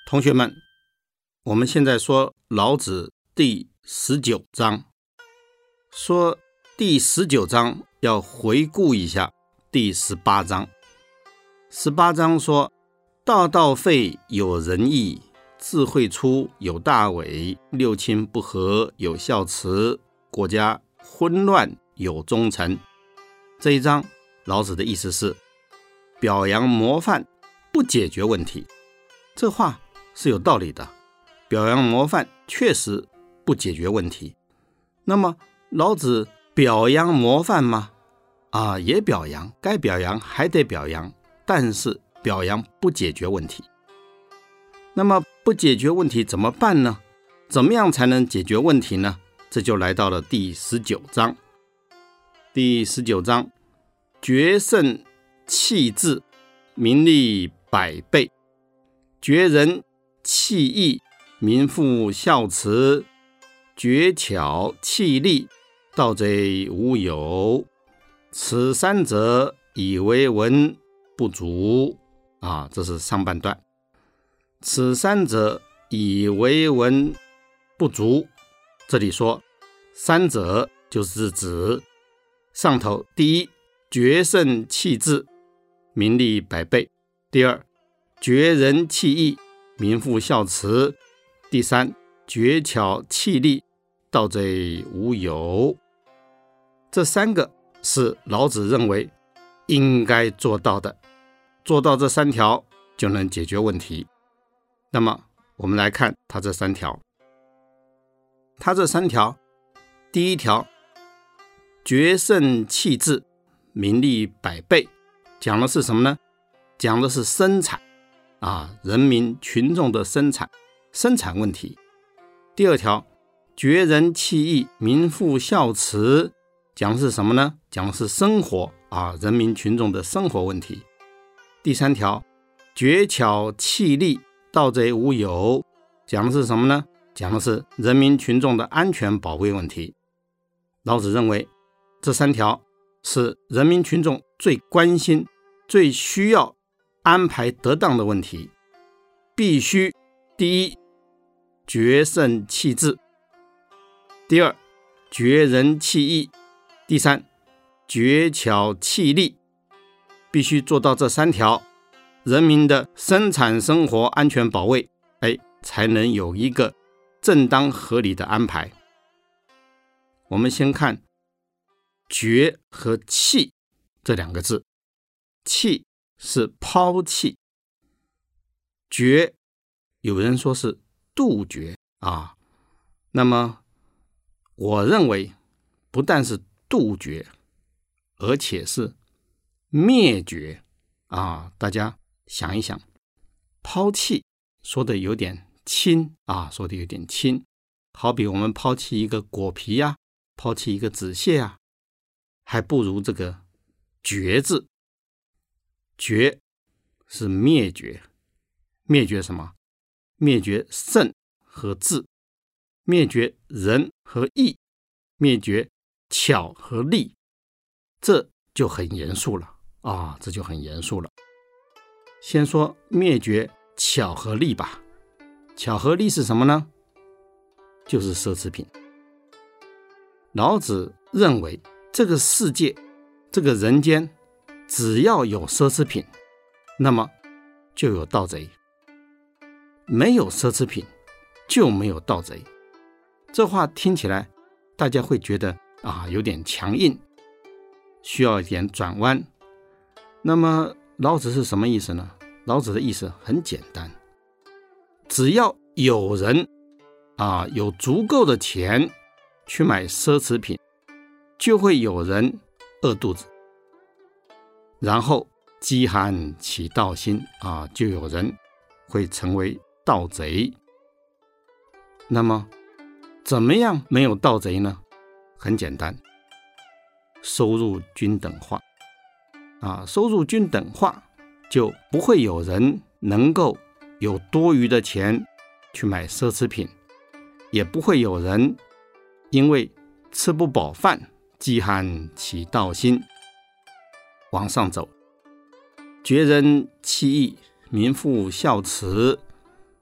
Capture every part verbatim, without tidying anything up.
同学们，我们现在说老子第十九章，说第十九章要回顾一下第十八章。十八章说，道道废有仁义，智慧出有大伪，六亲不和有孝慈，国家混乱有忠臣。这一章老子的意思是，表扬模范不解决问题。这话是有道理的，表扬模范确实不解决问题。那么老子表扬模范吗？啊，也表扬，该表扬还得表扬，但是表扬不解决问题。那么不解决问题怎么办呢？怎么样才能解决问题呢？这就来到了第十九章。第十九章，决胜弃智，名利百倍；决仁弃义，民富孝慈；决巧弃利，盗贼无有。此三者，以为文不足。啊，这是上半段。此三者，以为文不足。这里说三者就是指上头，第一，决胜弃智，名利百倍；第二，决仁弃义，民富孝慈；第三，决巧弃利，盗贼无有。这三个是老子认为应该做到的，做到这三条就能解决问题。那么我们来看他这三条。他这三条，第一条，决胜弃智，名利百倍，讲的是什么呢？讲的是生产啊，人民群众的生产生产问题。第二条，决仁弃义，民富孝慈，讲的是什么呢？讲的是生活啊，人民群众的生活问题。第三条，决巧弃利，盗贼无有，讲的是什么呢？讲的是人民群众的安全保卫问题。老子认为这三条是人民群众最关心、最需要安排得当的问题。必须第一，决胜弃智；第二，决仁弃义；第三，决巧弃利。必须做到这三条，人民的生产生活安全保卫，哎，才能有一个正当合理的安排。我们先看决和弃这两个字。弃是抛弃，决有人说是杜绝啊，那么我认为不但是杜绝，而且是灭绝啊！大家想一想，抛弃说的有点轻啊，说的有点轻，好比我们抛弃一个果皮啊，抛弃一个纸屑啊，还不如这个绝字。绝是灭绝，灭绝什么？灭绝胜和智，灭绝仁和义，灭绝巧和利，这就很严肃了啊，这就很严肃了。先说灭绝巧和利吧。巧和利是什么呢？就是奢侈品。老子认为这个世界，这个人间，只要有奢侈品，那么就有盗贼；没有奢侈品，就没有盗贼。这话听起来大家会觉得啊有点强硬，需要一点转弯。那么老子是什么意思呢？老子的意思很简单，只要有人啊有足够的钱去买奢侈品，就会有人饿肚子，然后饥寒起盗心啊，就有人会成为盗贼。那么怎么样没有盗贼呢？很简单，收入均等化啊，收入均等化就不会有人能够有多余的钱去买奢侈品，也不会有人因为吃不饱饭饥寒起盗心。往上走，决仁弃义，民富孝慈，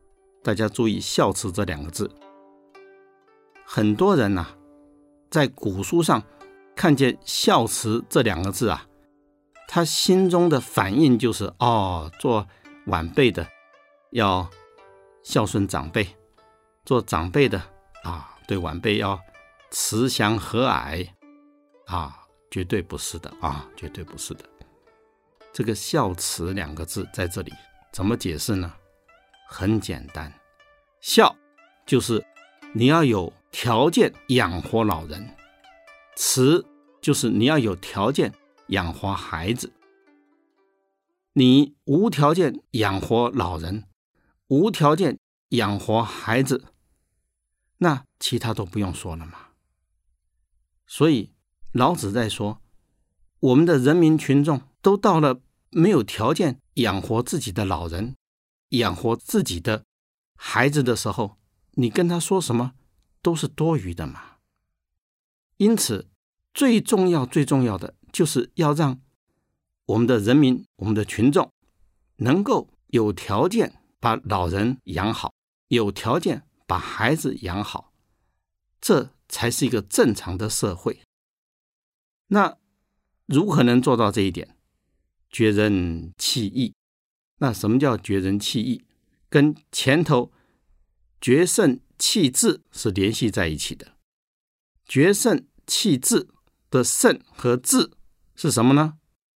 大家注意孝慈这两个字。很多人啊，在古书上看见孝慈这两个字啊，他心中的反应就是哦，做晚辈的要孝顺长辈，做长辈的啊，对晚辈要慈祥和蔼啊，绝对不是的啊，绝对不是的。这个孝慈两个字在这里怎么解释呢？很简单，孝就是你要有条件养活老人，慈就是你要有条件养活孩子。你无条件养活老人，无条件养活孩子，那其他都不用说了嘛。所以老子在说，我们的人民群众都到了没有条件养活自己的老人，养活自己的孩子的时候，你跟他说什么都是多余的嘛。因此最重要最重要的就是要让我们的人民，我们的群众能够有条件把老人养好，有条件把孩子养好，这才是一个正常的社会。那如何能做到这一点？绝人弃义。那什么叫绝人弃义？跟前头绝圣弃智是联系在一起的。绝圣弃智的圣和智是什么呢？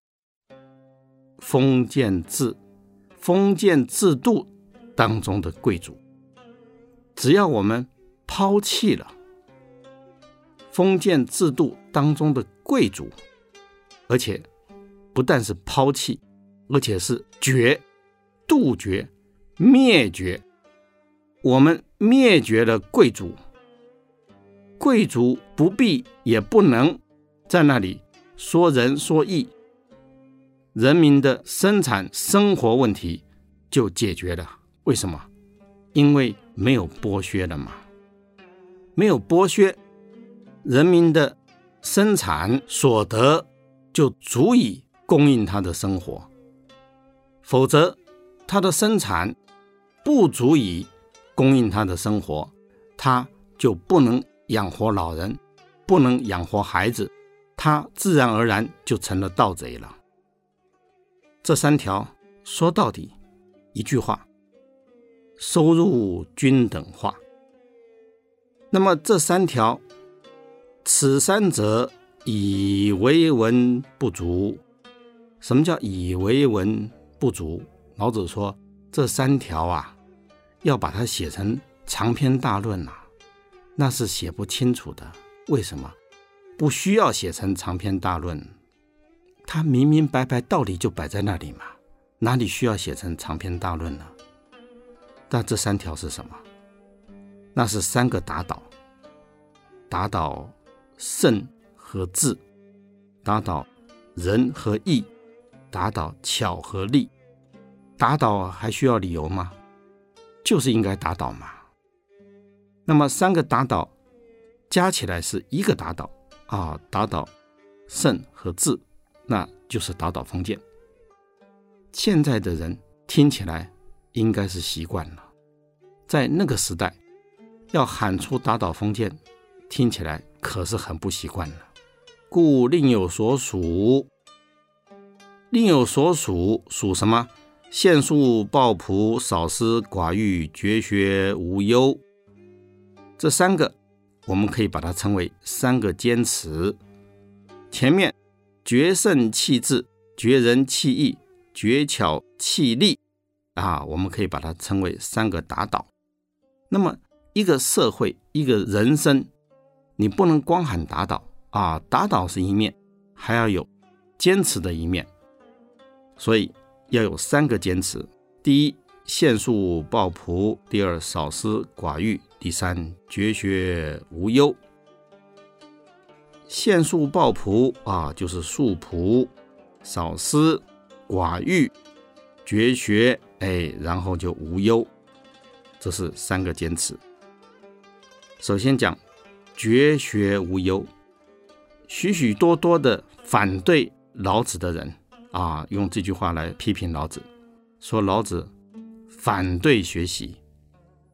封建制，封建制度当中的贵族。只要我们抛弃了封建制度当中的贵族，而且不但是抛弃，而且是绝、杜绝、灭绝。我们灭绝了贵族，贵族不必也不能在那里说仁说义，人民的生产生活问题就解决了。为什么？因为没有剥削了嘛。没有剥削，人民的生产所得就足以供应他的生活，否则他的生产不足以供应他的生活，他就不能养活老人，不能养活孩子，他自然而然就成了盗贼了。这三条说到底一句话，收入均等化。那么这三条，此三者以为文不足。什么叫以为文不足？老子说这三条啊，要把它写成长篇大论啊，那是写不清楚的。为什么？不需要写成长篇大论，它明明白白道理就摆在那里嘛，哪里需要写成长篇大论呢？但这三条是什么？那是三个打倒，打倒圣和智，打倒仁和义，打倒巧和力。打倒还需要理由吗？就是应该打倒嘛。那么三个打倒加起来是一个打倒啊，打倒圣和智，那就是打倒封建。现在的人听起来应该是习惯了，在那个时代要喊出打倒封建，听起来可是很不习惯了。故另有所属。另有所属，属什么？献术抱朴，少思寡欲，绝学无忧。这三个我们可以把它称为三个坚持。前面绝圣弃智，绝仁弃义，绝巧弃力啊，我们可以把它称为三个打倒。那么一个社会，一个人生，你不能光喊打倒啊，打倒是一面，还要有坚持的一面。所以要有三个坚持：第一，献术抱朴；第二，少思寡欲；第三，绝学无忧。献术抱朴啊，就是素朴；少思寡欲，绝学，哎，然后就无忧。这是三个坚持。首先讲绝学无忧，许许多多的反对老子的人啊，用这句话来批评老子，说老子反对学习，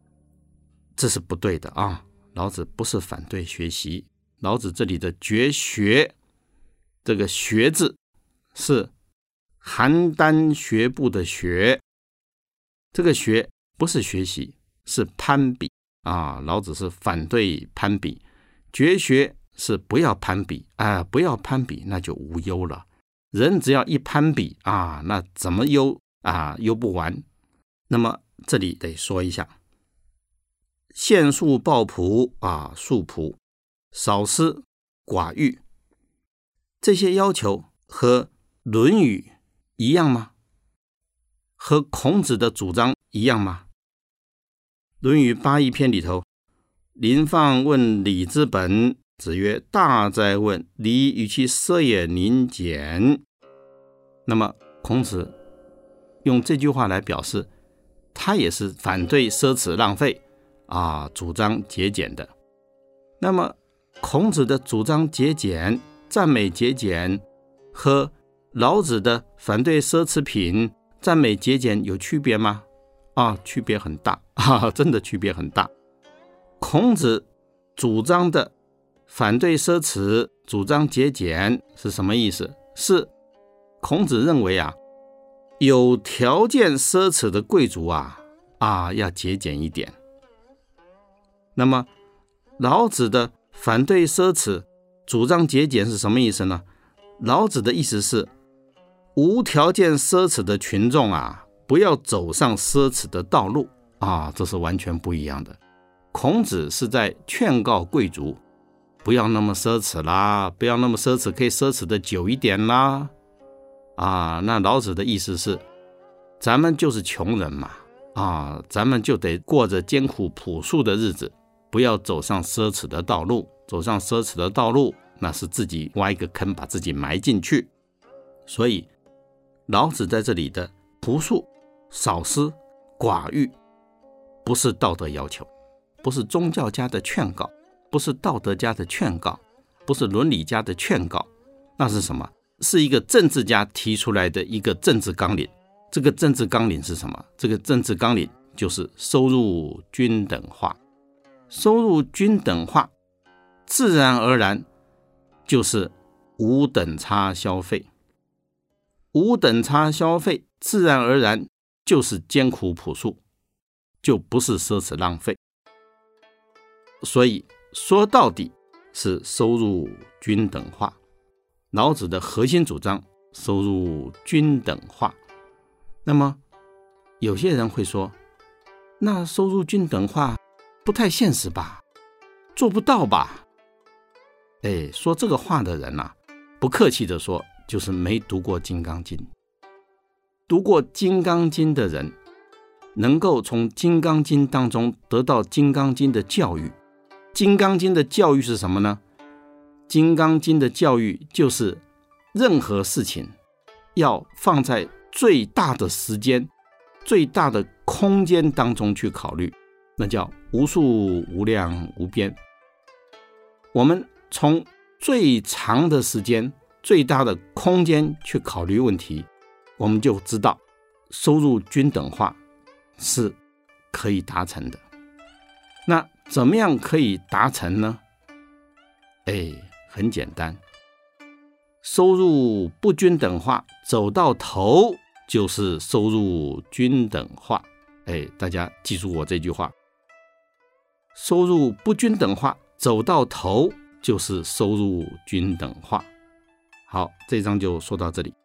这是不对的啊！老子不是反对学习，老子这里的绝学，这个学字是邯郸学步的学，这个学不是学习，是攀比啊！老子是反对攀比，绝学是不要攀比啊，不要攀比，那就无忧了。人只要一攀比啊，那怎么忧啊？忧不完。那么这里得说一下，限速抱朴啊，素朴，少思寡欲，这些要求和《论语》一样吗？和孔子的主张一样吗？《论语八佾篇》里头，临放问礼之本，子曰：大哉问！礼与其奢也宁俭。那么孔子用这句话来表示，他也是反对奢侈浪费啊，主张节俭的。那么孔子的主张节俭、赞美节俭，和老子的反对奢侈品、赞美节俭有区别吗？啊，区别很大啊，真的区别很大。孔子主张的反对奢侈、主张节俭是什么意思？是孔子认为啊，有条件奢侈的贵族啊啊要节俭一点。那么老子的反对奢侈、主张节俭是什么意思呢？老子的意思是，无条件奢侈的群众啊，不要走上奢侈的道路啊，这是完全不一样的。孔子是在劝告贵族，不要那么奢侈啦，不要那么奢侈，可以奢侈的久一点啦。啊，那老子的意思是，咱们就是穷人嘛，啊，咱们就得过着艰苦朴素的日子，不要走上奢侈的道路。走上奢侈的道路，那是自己挖一个坑，把自己埋进去。所以老子在这里的朴素、少思、寡欲，不是道德要求，不是宗教家的劝告，不是道德家的劝告，不是伦理家的劝告，那是什么？是一个政治家提出来的一个政治纲领。这个政治纲领是什么？这个政治纲领就是收入均等化。收入均等化，自然而然就是无等差消费。无等差消费，自然而然就是艰苦朴素，就不是奢侈浪费。所以说到底是收入均等化。老子的核心主张，收入均等化。那么有些人会说，那收入均等化不太现实吧，做不到吧？哎，说这个话的人啊，不客气的说，就是没读过《金刚经》。读过《金刚经》的人，能够从《金刚经》当中得到《金刚经》的教育。《金刚经》的教育是什么呢？《金刚经》的教育就是任何事情要放在最大的时间、最大的空间当中去考虑，那叫无数无量无边。我们从最长的时间、最大的空间去考虑问题，我们就知道收入均等化是可以达成的。那怎么样可以达成呢？哎，很简单，收入不均等化，走到头就是收入均等化。哎，大家记住我这句话，收入不均等化，走到头就是收入均等化。好，这一章就说到这里。